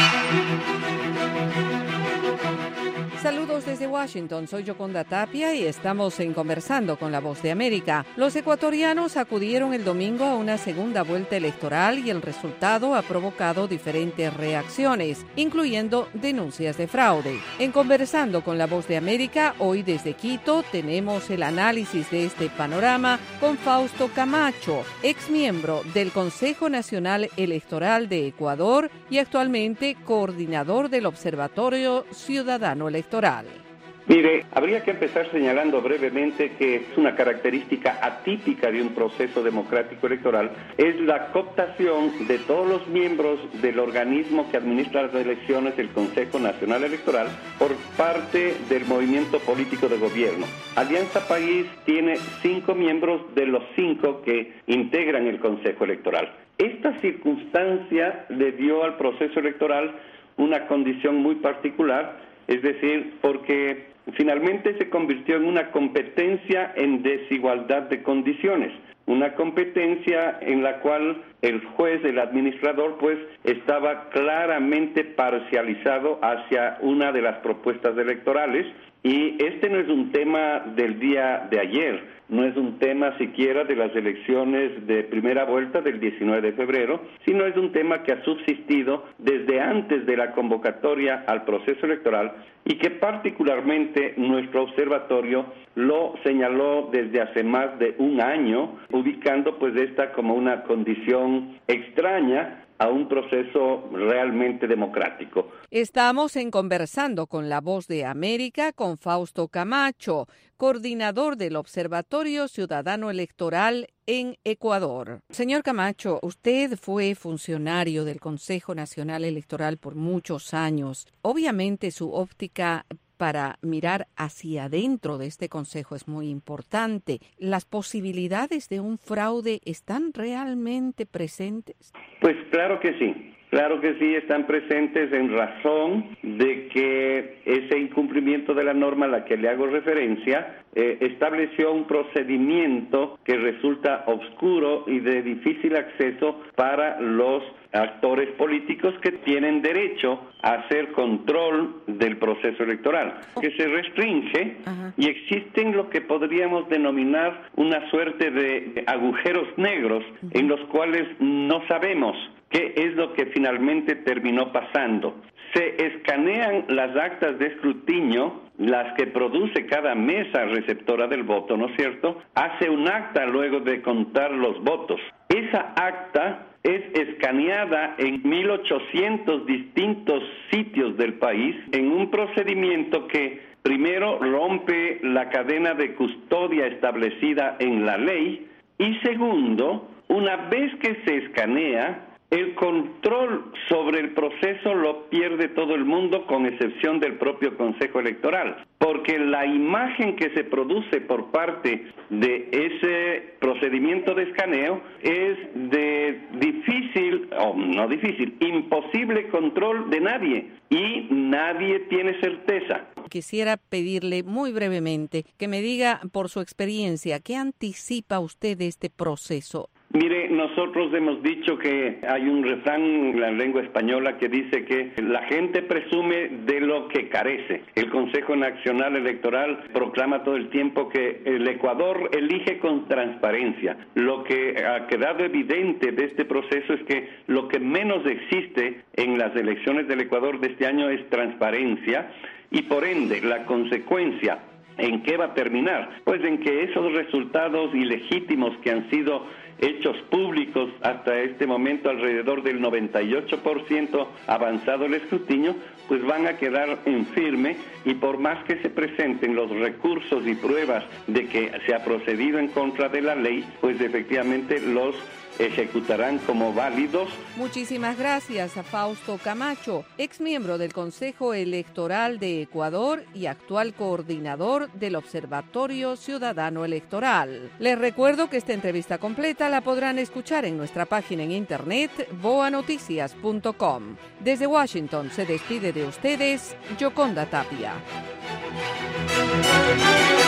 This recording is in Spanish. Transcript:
Saludos desde Washington, soy Yoconda Tapia y estamos en Conversando con la Voz de América. Los ecuatorianos acudieron el domingo a una segunda vuelta electoral y el resultado ha provocado diferentes reacciones, incluyendo denuncias de fraude. En Conversando con la Voz de América, hoy desde Quito, tenemos el análisis de este panorama con Fausto Camacho, exmiembro del Consejo Nacional Electoral de Ecuador y actualmente coordinador del Observatorio Ciudadano Electoral. Mire, habría que empezar señalando brevemente que es una característica atípica de un proceso democrático electoral, es la cooptación de todos los miembros del organismo que administra las elecciones, el Consejo Nacional Electoral, por parte del movimiento político de gobierno. Alianza País tiene 5 miembros de los 5 que integran el Consejo Electoral. Esta circunstancia le dio al proceso electoral una condición muy particular, es decir, porque finalmente se convirtió en una competencia en desigualdad de condiciones, una competencia en la cual el juez, el administrador, pues estaba claramente parcializado hacia una de las propuestas electorales, y este no es un tema del día de ayer, no es un tema siquiera de las elecciones de primera vuelta del 19 de febrero, sino es un tema que ha subsistido desde antes de la convocatoria al proceso electoral y que particularmente nuestro observatorio lo señaló desde hace más de un año, ubicando pues esta como una condición extraña a un proceso realmente democrático. Estamos en Conversando con la Voz de América con Fausto Camacho, coordinador del Observatorio Ciudadano Electoral en Ecuador. Señor Camacho, usted fue funcionario del Consejo Nacional Electoral por muchos años. Obviamente su óptica para mirar hacia adentro de este consejo es muy importante. ¿Las posibilidades de un fraude están realmente presentes? Pues claro que sí. Claro que sí, están presentes en razón de que ese incumplimiento de la norma a la que le hago referencia estableció un procedimiento que resulta oscuro y de difícil acceso para los actores políticos que tienen derecho a hacer control del proceso electoral, que se restringe y existen lo que podríamos denominar una suerte de agujeros negros en los cuales no sabemos qué es lo que finalmente terminó pasando. Se escanean las actas de escrutinio, las que produce cada mesa receptora del voto, ¿no es cierto? Hace un acta luego de contar los votos. Esa acta es escaneada en 1.800 distintos sitios del país en un procedimiento que primero rompe la cadena de custodia establecida en la ley y segundo, una vez que se escanea, el control sobre el proceso lo pierde todo el mundo, con excepción del propio Consejo Electoral, porque la imagen que se produce por parte de ese procedimiento de escaneo es de imposible control de nadie, y nadie tiene certeza. Quisiera pedirle muy brevemente que me diga por su experiencia, ¿qué anticipa usted de este proceso? Mire, nosotros hemos dicho que hay un refrán en la lengua española que dice que la gente presume de lo que carece. El Consejo Nacional Electoral proclama todo el tiempo que el Ecuador elige con transparencia. Lo que ha quedado evidente de este proceso es que lo que menos existe en las elecciones del Ecuador de este año es transparencia, y por ende la consecuencia ¿en qué va a terminar? Pues en que esos resultados ilegítimos que han sido hechos públicos hasta este momento, alrededor del 98% avanzado el escrutinio, pues van a quedar en firme, y por más que se presenten los recursos y pruebas de que se ha procedido en contra de la ley, pues efectivamente los ejecutarán como válidos. Muchísimas gracias a Fausto Camacho, exmiembro del Consejo Electoral de Ecuador y actual coordinador del Observatorio Ciudadano Electoral. Les recuerdo que esta entrevista completa la podrán escuchar en nuestra página en internet voanoticias.com. Desde Washington se despide de ustedes Yoconda Tapia.